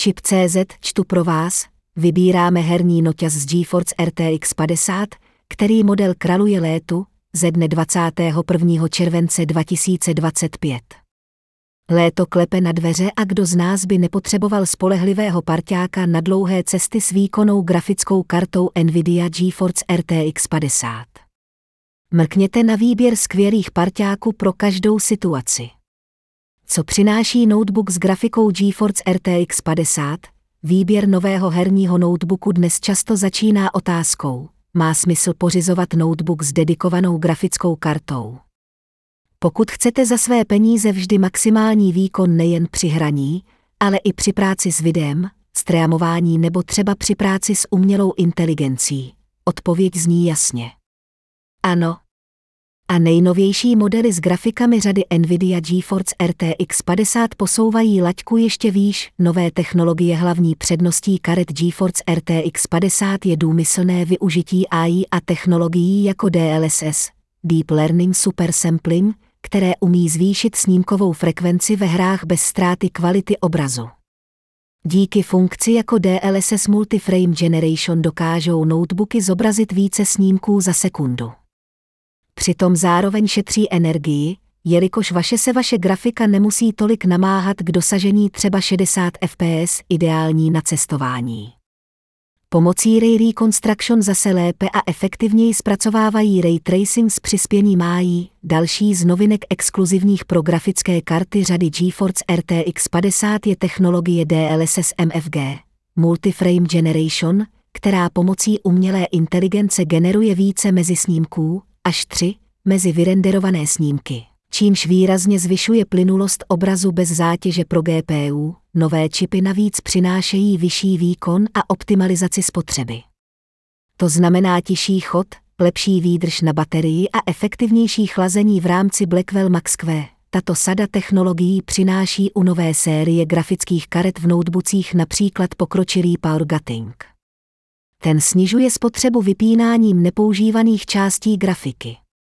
Chip.cz čtu pro vás, vybíráme herní noťaz z GeForce RTX 50, který model kraluje létu, ze dne 21. července 2025. Léto klepe na dveře a kdo z nás by nepotřeboval spolehlivého parťáka na dlouhé cesty s výkonnou grafickou kartou NVIDIA GeForce RTX 50. Mrkněte na výběr skvělých parťáků pro každou situaci. Co přináší notebook s grafikou GeForce RTX 50? Výběr nového herního notebooku dnes často začíná otázkou: má smysl pořizovat notebook s dedikovanou grafickou kartou? Pokud chcete za své peníze vždy maximální výkon nejen při hraní, ale i při práci s videem, streamování nebo třeba při práci s umělou inteligencí, odpověď zní jasně: ano. A nejnovější modely s grafikami řady NVIDIA GeForce RTX 50 posouvají laťku ještě výš. Nové technologie. Hlavní předností karet GeForce RTX 50 je důmyslné využití AI a technologií jako DLSS, Deep Learning Super Sampling, které umí zvýšit snímkovou frekvenci ve hrách bez ztráty kvality obrazu. Díky funkci jako DLSS Multiframe Generation dokážou notebooky zobrazit více snímků za sekundu. Přitom zároveň šetří energii, jelikož vaše grafika nemusí tolik namáhat k dosažení třeba 60 fps, ideální na cestování. Pomocí Ray Reconstruction zase lépe a efektivněji zpracovávají ray tracing s přispěním AI. Další z novinek exkluzivních pro grafické karty řady GeForce RTX 50 je technologie DLSS MFG, Multiframe Generation, která pomocí umělé inteligence generuje více mezisnímků, až 3, mezi vyrenderované snímky, čímž výrazně zvyšuje plynulost obrazu bez zátěže pro GPU. Nové čipy navíc přinášejí vyšší výkon a optimalizaci spotřeby. To znamená tižší chod, lepší výdrž na baterii a efektivnější chlazení v rámci Blackwell Max Q. Tato sada technologií přináší u nové série grafických karet v notebookích například pokročilý power gating. Ten snižuje spotřebu vypínáním nepoužívaných částí grafiky.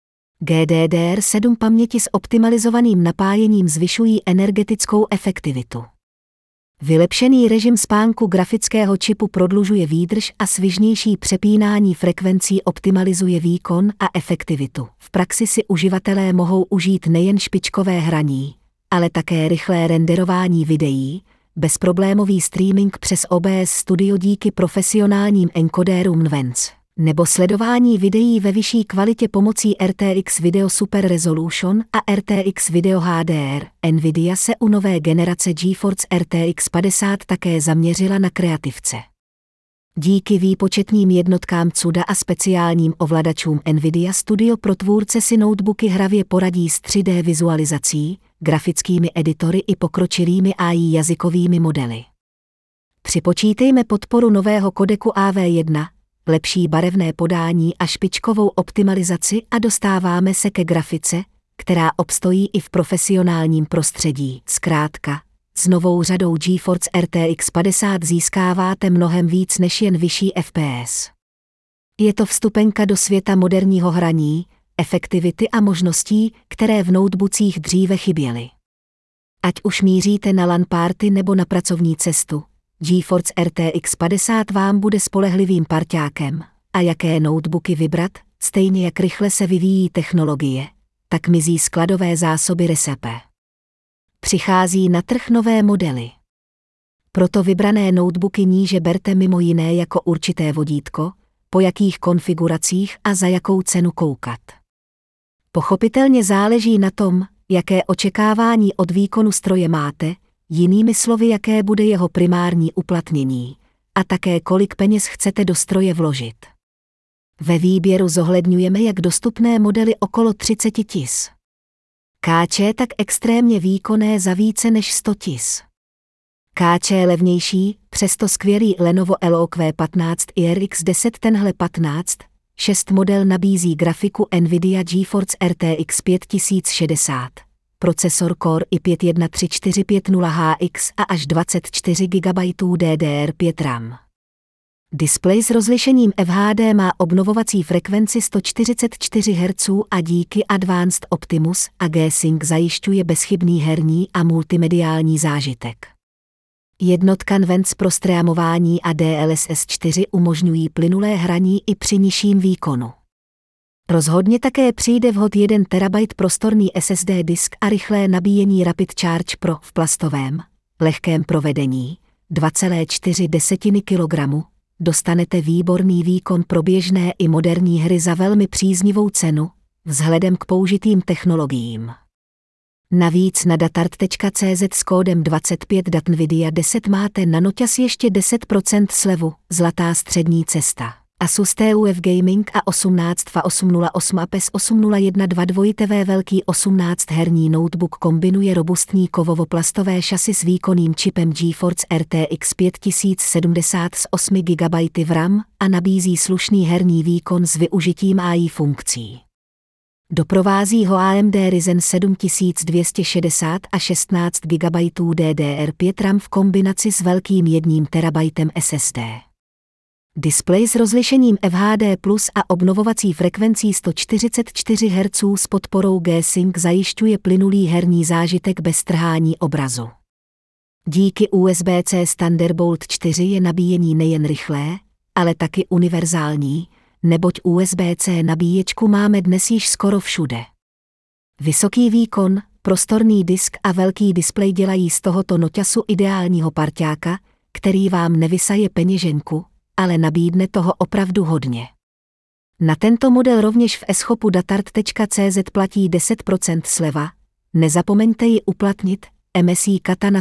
GDDR7 paměti s optimalizovaným napájením zvyšují energetickou efektivitu. Vylepšený režim spánku grafického čipu prodlužuje výdrž a svižnější přepínání frekvencí optimalizuje výkon a efektivitu. V praxi si uživatelé mohou užít nejen špičkové hraní, ale také rychlé renderování videí, bezproblémový streaming přes OBS Studio díky profesionálním enkodérům Nuance, nebo sledování videí ve vyšší kvalitě pomocí RTX Video Super Resolution a RTX Video HDR. NVIDIA se u nové generace GeForce RTX 50 také zaměřila na kreativce. Díky výpočetním jednotkám CUDA a speciálním ovladačům NVIDIA Studio pro tvůrce si notebooky hravě poradí s 3D vizualizací, grafickými editory i pokročilými AI jazykovými modely. Připočítejme podporu nového kodeku AV1, lepší barevné podání a špičkovou optimalizaci a dostáváme se ke grafice, která obstojí i v profesionálním prostředí. Zkrátka, s novou řadou GeForce RTX 50 získáváte mnohem víc než jen vyšší FPS. Je to vstupenka do světa moderního hraní, efektivity a možností, které v notebookích dříve chyběly. Ať už míříte na LAN party nebo na pracovní cestu, GeForce RTX 50 vám bude spolehlivým parťákem. A jaké notebooky vybrat? Stejně jak rychle se vyvíjí technologie, tak mizí skladové zásoby recipe. Přichází na trh nové modely. Proto vybrané notebooky níže berte mimo jiné jako určité vodítko, po jakých konfiguracích a za jakou cenu koukat. Pochopitelně záleží na tom, jaké očekávání od výkonu stroje máte, jinými slovy jaké bude jeho primární uplatnění, a také kolik peněz chcete do stroje vložit. Ve výběru zohledňujeme jak dostupné modely okolo 30 000 kč, tak extrémně výkonné za více než 100 000 kč levnější, přesto skvělý Lenovo LOQ15 IRX 10. Tenhle 15.6 model nabízí grafiku NVIDIA GeForce RTX 5060, procesor Core i5-13450HX a až 24 GB DDR5 RAM. Displej s rozlišením FHD má obnovovací frekvenci 144 Hz a díky Advanced Optimus a G-Sync zajišťuje bezchybný herní a multimediální zážitek. Jednotka Advanced pro streamování a DLSS 4 umožňují plynulé hraní i při nižším výkonu. Rozhodně také přijde vhod 1 TB prostorný SSD disk a rychlé nabíjení Rapid Charge Pro v plastovém, lehkém provedení, 2,4 kg. Dostanete výborný výkon pro běžné i moderní hry za velmi příznivou cenu, vzhledem k použitým technologiím. Navíc na datart.cz s kódem 25 DATNVIDIA 10 máte na noťaz ještě 10% slevu, zlatá střední cesta. Asus TUF Gaming A18 FA808 APES 8012 velký 18 herní notebook kombinuje robustní kovovo-plastové šasy s výkonným čipem GeForce RTX 5070 s 8 GB v RAM a nabízí slušný herní výkon s využitím AI funkcí. Doprovází ho AMD Ryzen 7260 a 16 GB DDR5 RAM v kombinaci s velkým 1 TB SSD. Displej s rozlišením FHD Plus a obnovovací frekvencí 144 Hz s podporou G-Sync zajišťuje plynulý herní zážitek bez trhání obrazu. Díky USB-C Thunderbolt 4 je nabíjení nejen rychlé, ale taky univerzální, neboť USB-C nabíječku máme dnes již skoro všude. Vysoký výkon, prostorný disk a velký displej dělají z tohoto noťasu ideálního parťáka, který vám nevysaje peněženku, ale nabídne toho opravdu hodně. Na tento model rovněž v e-shopu datart.cz platí 10% sleva, nezapomeňte ji uplatnit. MSI Katana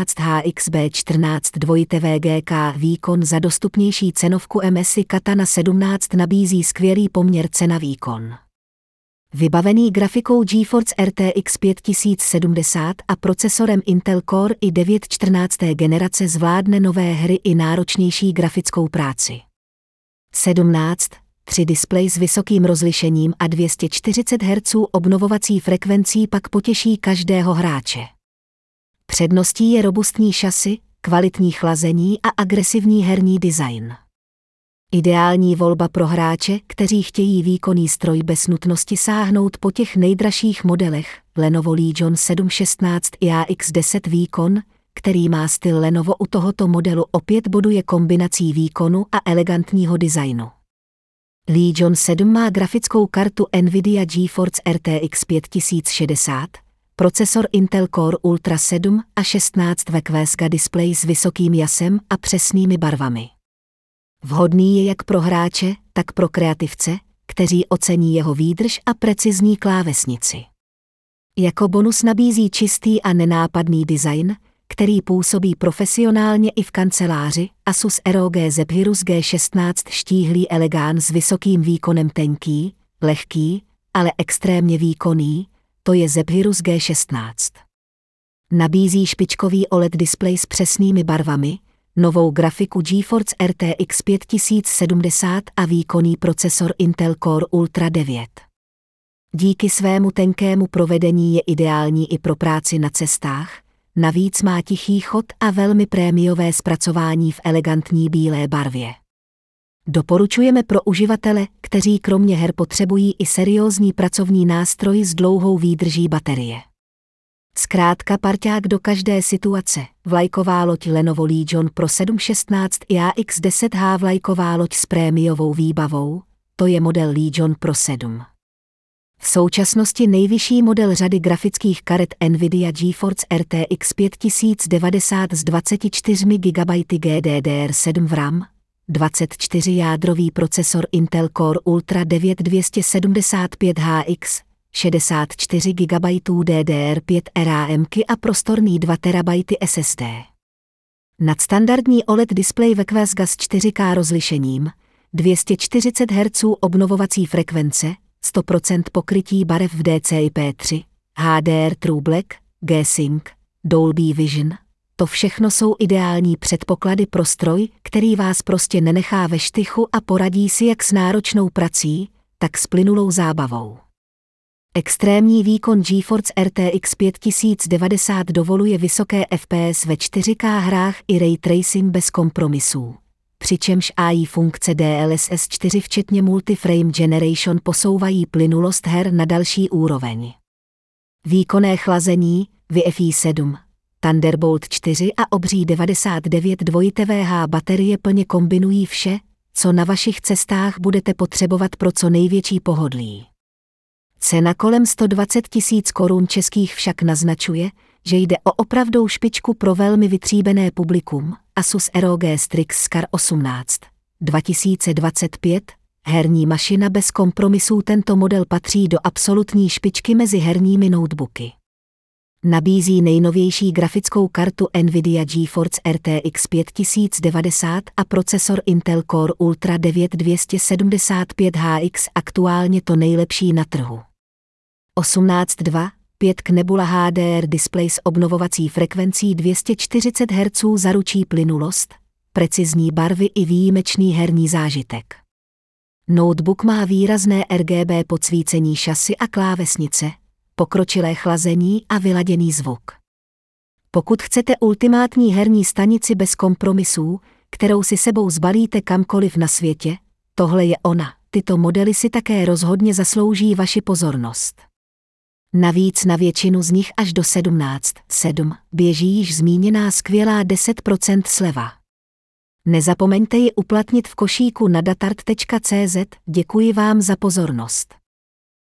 17HXB14 2VGK výkon za dostupnější cenovku. MSI Katana 17 nabízí skvělý poměr cena-výkon. Vybavený grafikou GeForce RTX 5070 a procesorem Intel Core i9 14. generace zvládne nové hry i náročnější grafickou práci. 17.3 displej s vysokým rozlišením a 240 Hz obnovovací frekvencí pak potěší každého hráče. Předností je robustní šasy, kvalitní chlazení a agresivní herní design. Ideální volba pro hráče, kteří chtějí výkonný stroj bez nutnosti sáhnout po těch nejdražších modelech. Lenovo Legion 716 IAX10 výkon, který má styl Lenovo, u tohoto modelu opět boduje kombinací výkonu a elegantního designu. Legion 7 má grafickou kartu NVIDIA GeForce RTX 5060, procesor Intel Core Ultra 7 a 16 QSGA displej s vysokým jasem a přesnými barvami. Vhodný je jak pro hráče, tak pro kreativce, kteří ocení jeho výdrž a precizní klávesnici. Jako bonus nabízí čistý a nenápadný design, který působí profesionálně i v kanceláři. Asus ROG Zephyrus G16 štíhlý elegán s vysokým výkonem, tenký, lehký, ale extrémně výkonný, to je Zephyrus G16. Nabízí špičkový OLED displej s přesnými barvami, novou grafiku GeForce RTX 5070 a výkonný procesor Intel Core Ultra 9. Díky svému tenkému provedení je ideální i pro práci na cestách, navíc má tichý chod a velmi prémiové zpracování v elegantní bílé barvě. Doporučujeme pro uživatele, kteří kromě her potřebují i seriózní pracovní nástroj s dlouhou výdrží baterie. Zkrátka parťák do každé situace. Vlajková loď Lenovo Legion Pro 716 IAX10H vlajková loď s prémiovou výbavou, to je model Legion Pro 7. V současnosti nejvyšší model řady grafických karet NVIDIA GeForce RTX 5090 s 24 GB GDDR7 v RAM, 24-jádrový procesor Intel Core Ultra 9 275HX, 64 GB DDR5 RAMky a prostorný 2 TB SSD. Nadstandardní OLED displej ve QSGA s 4K rozlišením, 240 Hz obnovovací frekvence, 100% pokrytí barev v DCI-P3, HDR True Black, G-Sync, Dolby Vision, to všechno jsou ideální předpoklady pro stroj, který vás prostě nenechá ve štychu a poradí si jak s náročnou prací, tak s plynulou zábavou. Extrémní výkon GeForce RTX 5090 dovoluje vysoké FPS ve 4K hrách i ray tracing bez kompromisů, přičemž AI funkce DLSS 4 včetně Multi-Frame Generation posouvají plynulost her na další úroveň. Výkonné chlazení, Wi-Fi 7, Thunderbolt 4 a obří 99 2H baterie plně kombinují vše, co na vašich cestách budete potřebovat pro co největší pohodlí. Cena kolem 120 000 korun českých však naznačuje, že jde o opravdou špičku pro velmi vytříbené publikum. Asus ROG Strix Scar 18 2025, herní mašina bez kompromisů. Tento model patří do absolutní špičky mezi herními notebooky. Nabízí nejnovější grafickou kartu Nvidia GeForce RTX 5090 a procesor Intel Core Ultra 9 275HX, aktuálně to nejlepší na trhu. 18.2.5K Nebula HDR display s obnovovací frekvencí 240 Hz zaručí plynulost, precizní barvy i výjimečný herní zážitek. Notebook má výrazné RGB podsvícení šasy a klávesnice, pokročilé chlazení a vyladěný zvuk. Pokud chcete ultimátní herní stanici bez kompromisů, kterou si sebou zbalíte kamkoliv na světě, tohle je ona. Tyto modely si také rozhodně zaslouží vaši pozornost. Navíc na většinu z nich až do 17.7 běží již zmíněná skvělá 10% sleva. Nezapomeňte ji uplatnit v košíku na datart.cz. Děkuji vám za pozornost.